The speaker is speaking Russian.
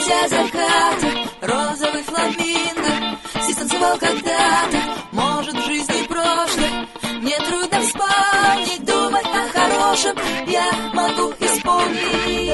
о закате, розовый фламинго. Здесь танцевал когда-то, может, в жизни прошлой. Мне трудно вспомнить, думать о хорошем я могу исполнить.